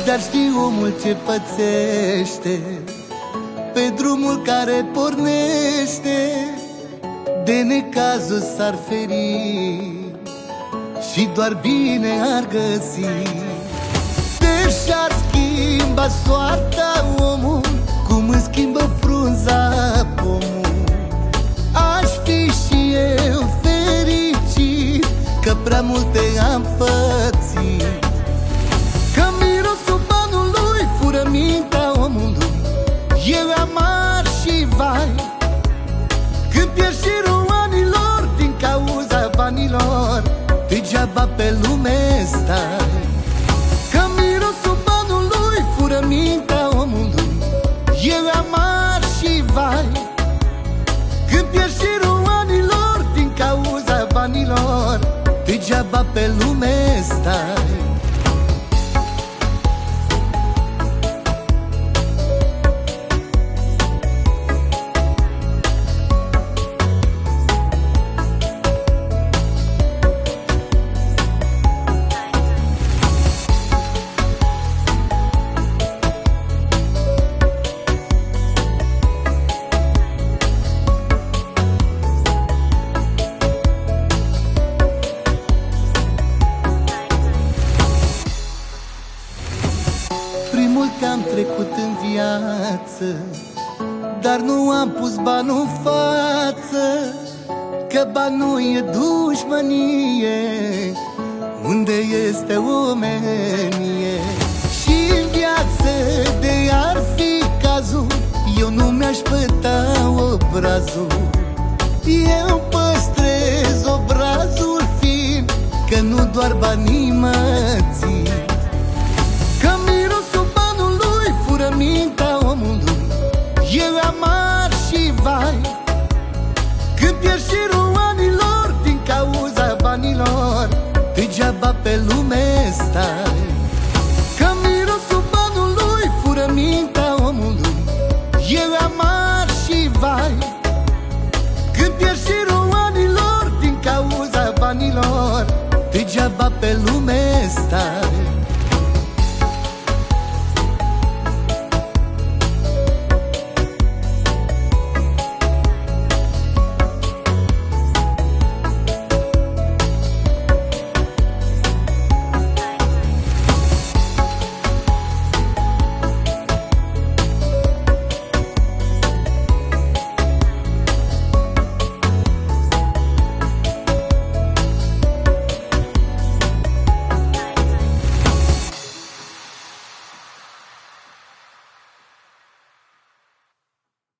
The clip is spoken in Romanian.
Dar știi omul ce pățește pe drumul care pornește, de necazul s-ar feri și doar bine ar găsi. Deși-ar schimba soarta omul, cum îmi schimbă frunza pomul, aș fi și eu fericit, că prea multe am pățit. Că mirosul banului fură mintea omului, e amar și vai, când pierd șirul anilor din cauza banilor, degeaba pe lume stai. Că mirosul banului fură mintea omului, e amar și vai, când pierd șirul anilor din cauza banilor, degeaba pe lume stai. Mult am trecut în viață, dar nu am pus banul în față, că banul e dușmănie unde este omenie. Și în viață, de ar fi cazul, eu nu mi-aș păta obrazul. Eu păstrez obrazul fin, că nu doar banii mă țin. Mintea omului e amar și vai, când pierd șirul anilor din cauza banilor, degeaba pe lume stai. Că mirosul banului fură mintea omului, e amar și vai, când pierd șirul anilor din cauza banilor, degeaba pe lume stai.